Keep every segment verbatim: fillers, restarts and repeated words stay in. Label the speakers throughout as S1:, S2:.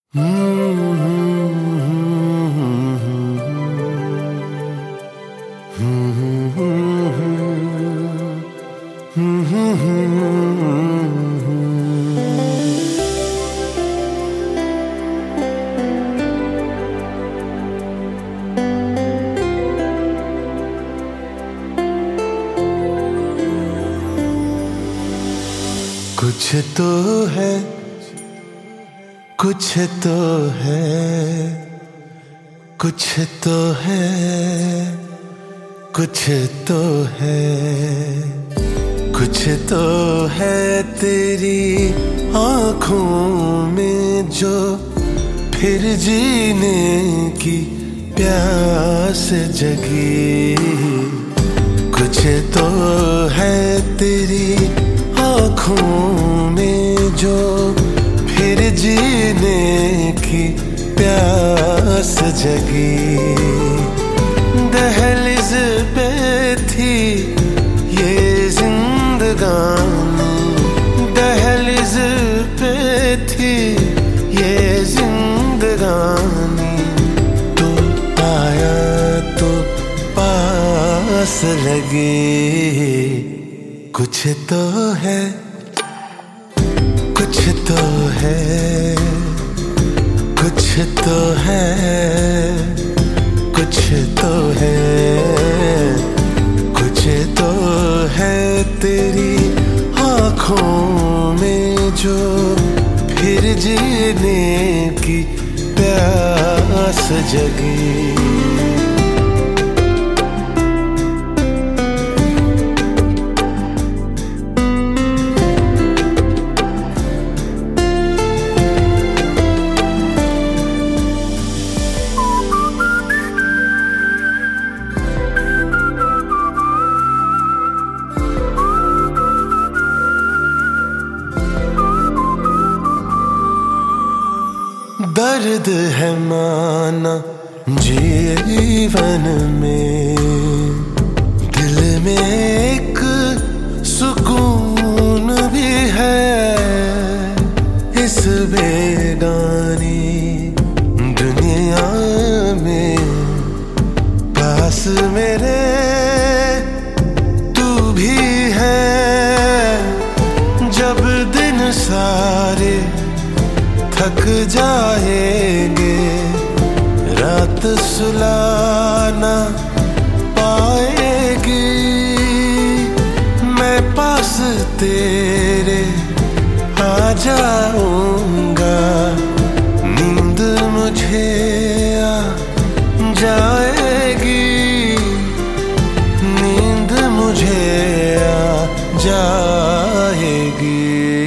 S1: कुछ तो है, कुछ तो है, कुछ तो है, कुछ तो है, कुछ तो है तेरी आँखों में जो फिर जीने की प्यास जगी। कुछ तो है तेरी आँखों में जो फिर जीने की प्यास जगी। दहलीज पे थी ये जिंदगानी, दहलीज पे थी ये जिंदगानी, तो आया तो पास लगे। कुछ तो है, कुछ तो है, कुछ तो है, कुछ तो है, कुछ तो है तेरी आँखों में जो फिर जीने की प्यास जगी। दर्द है माना जीवन में, दिल में एक सुकून भी है। इस बेगानी दुनिया में पास मेरे तू भी है। जब दिन सारे थक जाएंगे, रात सुलाना पाएगी, मैं पास तेरे आ जाऊंगा। नींद मुझे आ जाएगी, नींद मुझे आ जाएगी।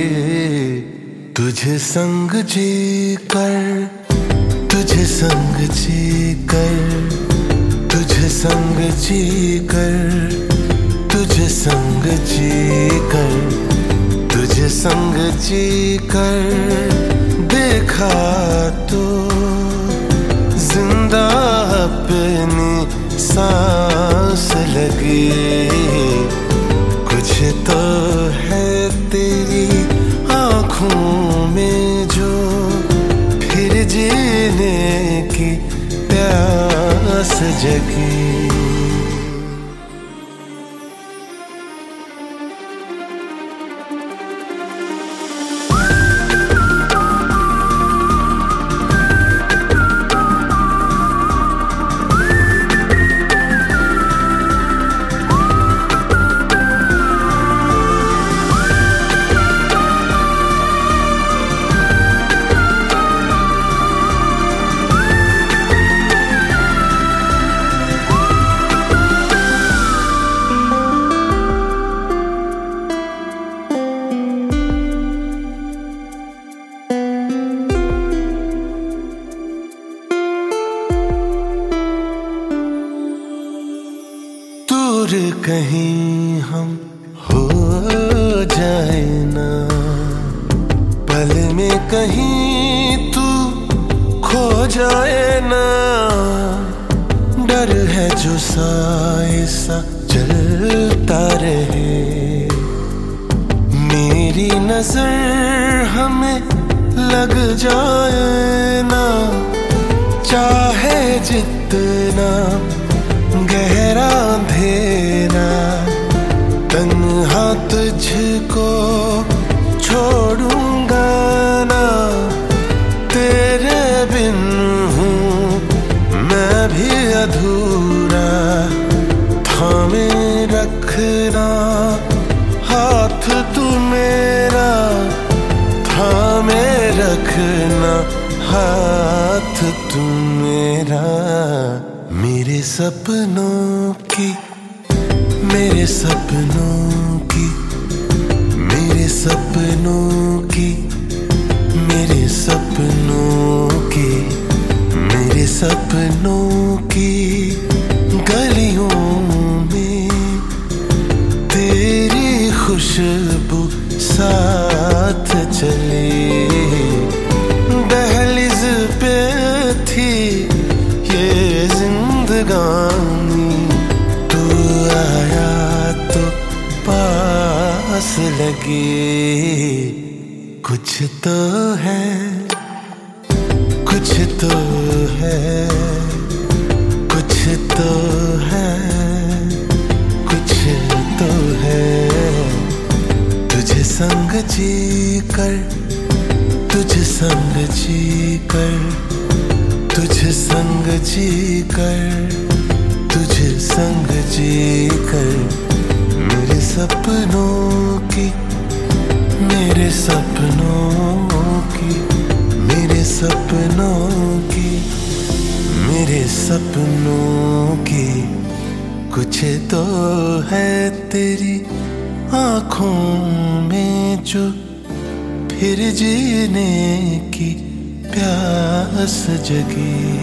S1: तुझे संग जी कर, तुझे संग जी कर, तुझे संग जी कर, तुझे संग जी कर, तुझे संग जी कर। देखा तो जिंदा अपनी सांस लगी। कुछ तो है तेरी आँखों में जो फिर जीने की प्यास जगी। दूर कहीं हम हो जाए ना, पल में कहीं तू खो जाए ना। डर है जो साए सा चलता रहे, मेरी नजर हमें लग जाए। जितना गहरा अंधेरा, तन्हा तुझको छोड़ूंगा ना। तेरे बिन हूँ मैं भी अधूरा, थामे रखना हाथ तू मेरा, थामे रखना हाथ तू मेरा। मेरे सपनों की, मेरे सपनों की, मेरे सपनों की, मेरे सपनों की, मेरे सपनों की गलियों में तेरी खुशबू साथ चले। दहलीज पे थी ये जिंदगानी, तू आया तो पास लगे। कुछ तो है, कुछ तो है, कुछ तो है, कुछ तो है। तुझे संग जी कर, तुझे संग जी कर, तुझे संग जी कर, तुझे संग जी कर। मेरे सपनों की, मेरे सपनों की, मेरे सपनों की, मेरे सपनों की। कुछ तो है तेरी आँखों में जो फिर जीने की प्यास जगी।